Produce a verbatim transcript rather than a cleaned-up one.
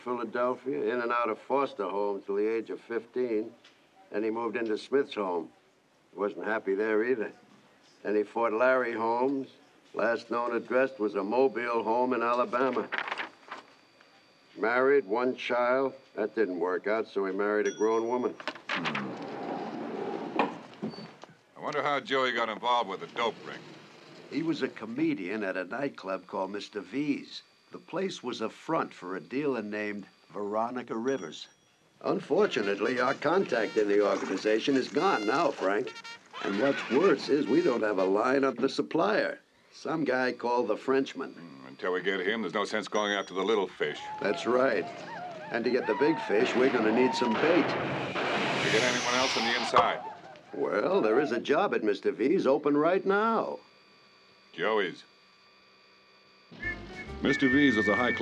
Philadelphia, in and out of foster homes till the age of fifteen. Then he moved into Smith's home. He wasn't happy there either. Then he fought Larry Holmes. Last known address was a Mobile home in Alabama. Married, one child. That didn't work out, so he married a grown woman. I wonder how Joey got involved with the dope ring. He was a comedian at a nightclub called Mister V's. The place was a front for a dealer named Veronica Rivers. Unfortunately, our contact in the organization is gone now, Frank. And what's worse is we don't have a line of the supplier. Some guy called the Frenchman. Mm, until we get him, there's no sense going after the little fish. That's right. And to get the big fish, we're going to need some bait. Did you get anyone else on the inside? Well, there is a job at Mister V's open right now. Joey's. Mister V's was a high